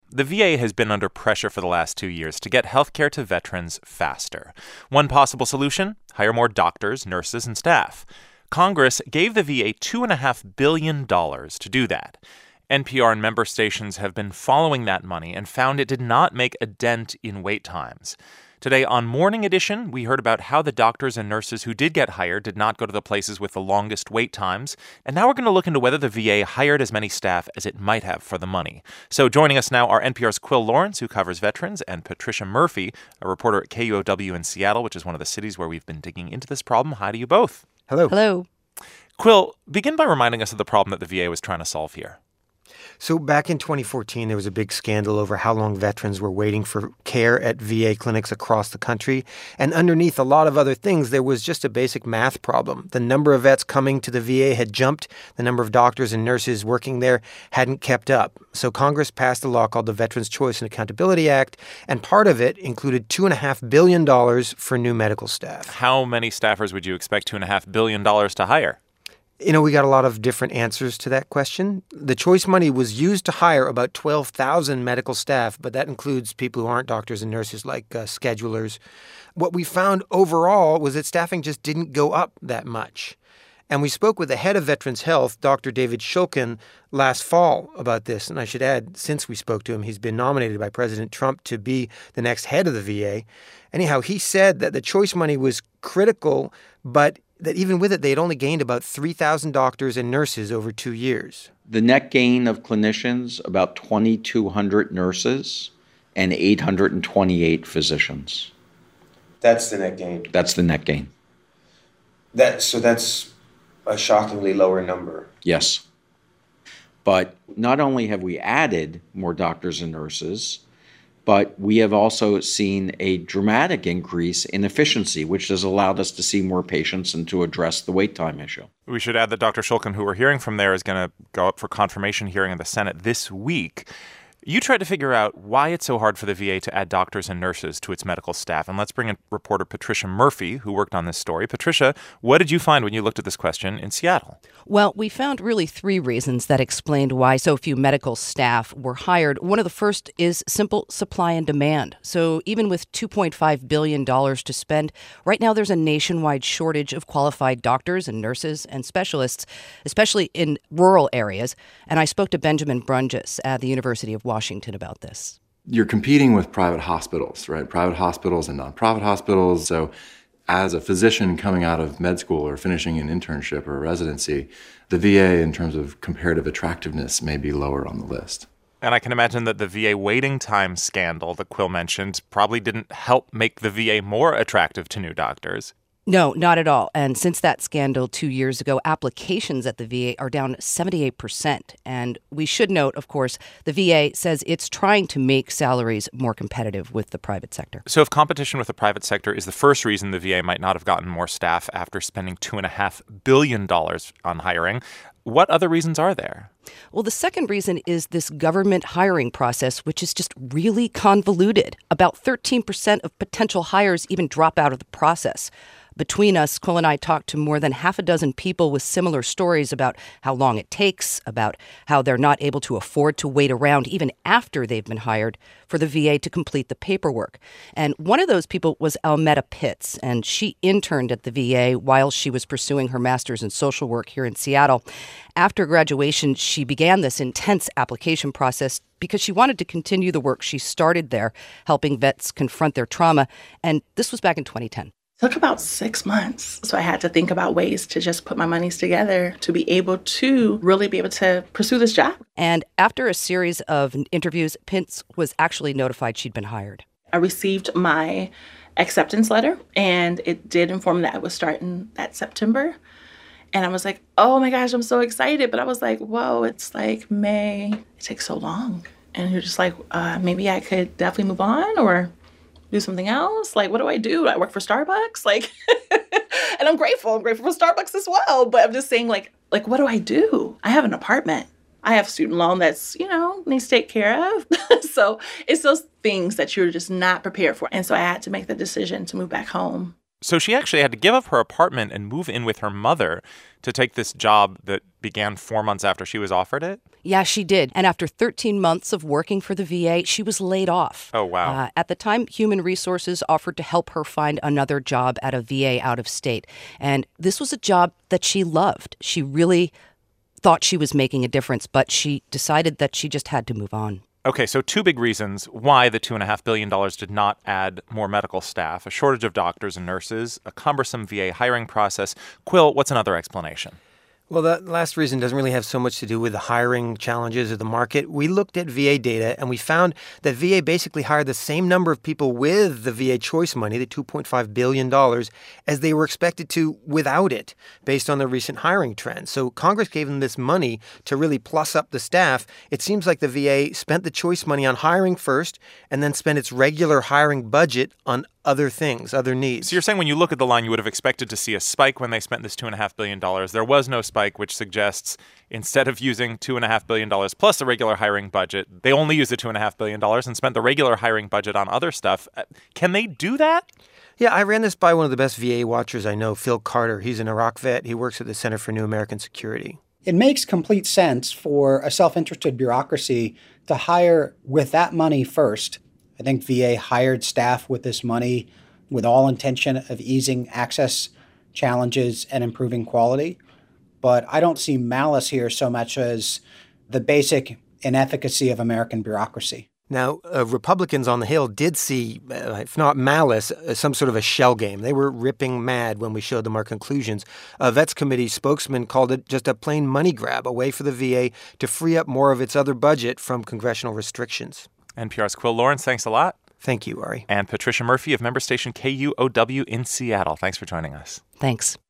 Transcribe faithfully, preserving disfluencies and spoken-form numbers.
The V A has been under pressure for the last two years to get health care to veterans faster. One possible solution? Hire more doctors, nurses, and staff. Congress gave the V A two point five billion dollars to do that. N P R and member stations have been following that money and found it did not make a dent in wait times. Today on Morning Edition, we heard about how the doctors and nurses who did get hired did not go to the places with the longest wait times. And now we're going to look into whether the V A hired as many staff as it might have for the money. So joining us now are N P R's Quill Lawrence, who covers veterans, and Patricia Murphy, a reporter at K U O W in Seattle, which is one of the cities where we've been digging into this problem. Hi to you both. Hello. Hello. Quill, begin by reminding us of the problem that the V A was trying to solve here. So back in twenty fourteen, there was a big scandal over how long veterans were waiting for care at V A clinics across the country. And underneath a lot of other things, there was just a basic math problem. The number of vets coming to the V A had jumped. The number of doctors and nurses working there hadn't kept up. So Congress passed a law called the Veterans Choice and Accountability Act, and part of it included two point five billion dollars for new medical staff. How many staffers would you expect two point five billion dollars to hire? You know, we got a lot of different answers to that question. The choice money was used to hire about twelve thousand medical staff, but that includes people who aren't doctors and nurses, like uh, schedulers. What we found overall was that staffing just didn't go up that much. And we spoke with the head of Veterans Health, Doctor David Shulkin, last fall about this. And I should add, since we spoke to him, he's been nominated by President Trump to be the next head of the V A. Anyhow, he said that the choice money was critical, but that even with it, they had only gained about three thousand doctors and nurses over two years. The net gain of clinicians, about twenty-two hundred nurses and eight hundred twenty-eight physicians. That's the net gain. That's the net gain. That so that's a shockingly lower number. Yes. But not only have we added more doctors and nurses, but we have also seen a dramatic increase in efficiency, which has allowed us to see more patients and to address the wait time issue. We should add that Doctor Shulkin, who we're hearing from there, is going to go up for confirmation hearing in the Senate this week. You tried to figure out why it's so hard for the V A to add doctors and nurses to its medical staff. And let's bring in reporter Patricia Murphy, who worked on this story. Patricia, what did you find when you looked at this question in Seattle? Well, we found really three reasons that explained why so few medical staff were hired. One of the first is simple supply and demand. So even with two point five billion dollars to spend, right now there's a nationwide shortage of qualified doctors and nurses and specialists, especially in rural areas. And I spoke to Benjamin Brunges at the University of Washington about this. You're competing with private hospitals, right? Private hospitals and nonprofit hospitals. So as a physician coming out of med school or finishing an internship or a residency, the V A, in terms of comparative attractiveness, may be lower on the list. And I can imagine that the V A waiting time scandal that Quill mentioned probably didn't help make the V A more attractive to new doctors. No, not at all. And since that scandal two years ago, applications at the V A are down seventy-eight percent. And we should note, of course, the V A says it's trying to make salaries more competitive with the private sector. So if competition with the private sector is the first reason the V A might not have gotten more staff after spending two point five billion dollars on hiring, what other reasons are there? Well, the second reason is this government hiring process, which is just really convoluted. About thirteen percent of potential hires even drop out of the process. Between us, Cole and I talked to more than half a dozen people with similar stories about how long it takes, about how they're not able to afford to wait around even after they've been hired for the V A to complete the paperwork. And one of those people was Almeda Pitts, and she interned at the V A while she was pursuing her master's in social work here in Seattle. After graduation, she began this intense application process because she wanted to continue the work she started there, helping vets confront their trauma. And this was back in twenty ten. Took about six months. So I had to think about ways to just put my monies together to be able to really be able to pursue this job. And after a series of interviews, Pitts was actually notified she'd been hired. I received my acceptance letter, and it did inform that I was starting that September. And I was like, oh my gosh, I'm so excited. But I was like, whoa, it's like May. It takes so long. And you're just like, uh, maybe I could definitely move on or do something else. Like, what do I do? Do I work for Starbucks? Like, and I'm grateful. I'm grateful for Starbucks as well. But I'm just saying, like, like, what do I do? I have an apartment. I have student loan that's, you know, needs to take care of. So it's those things that you're just not prepared for. And so I had to make the decision to move back home. So she actually had to give up her apartment and move in with her mother to take this job that began four months after she was offered it? Yeah, she did. And after thirteen months of working for the V A, she was laid off. Oh, wow. Uh, at the time, Human Resources offered to help her find another job at a V A out of state. And this was a job that she loved. She really thought she was making a difference, but she decided that she just had to move on. Okay, so two big reasons why the two point five billion dollars did not add more medical staff: a shortage of doctors and nurses, a cumbersome V A hiring process. Quill, what's another explanation? Well, that last reason doesn't really have so much to do with the hiring challenges of the market. We looked at V A data, and we found that V A basically hired the same number of people with the V A choice money, the two point five billion dollars, as they were expected to without it, based on the recent hiring trends. So Congress gave them this money to really plus up the staff. It seems like the V A spent the choice money on hiring first and then spent its regular hiring budget on other things, other needs. So you're saying when you look at the line, you would have expected to see a spike when they spent this two point five billion dollars. There was no spike, which suggests instead of using two point five billion dollars plus the regular hiring budget, they only used the two point five billion dollars and spent the regular hiring budget on other stuff. Can they do that? Yeah, I ran this by one of the best V A watchers I know, Phil Carter. He's an Iraq vet. He works at the Center for New American Security. It makes complete sense for a self-interested bureaucracy to hire with that money first. I think V A hired staff with this money with all intention of easing access challenges and improving quality. But I don't see malice here so much as the basic inefficacy of American bureaucracy. Now, uh, Republicans on the Hill did see, uh, if not malice, uh, some sort of a shell game. They were ripping mad when we showed them our conclusions. A Vets Committee spokesman called it just a plain money grab, a way for the V A to free up more of its other budget from congressional restrictions. N P R's Quill Lawrence, thanks a lot. Thank you, Ari. And Patricia Murphy of member station K U O W in Seattle. Thanks for joining us. Thanks.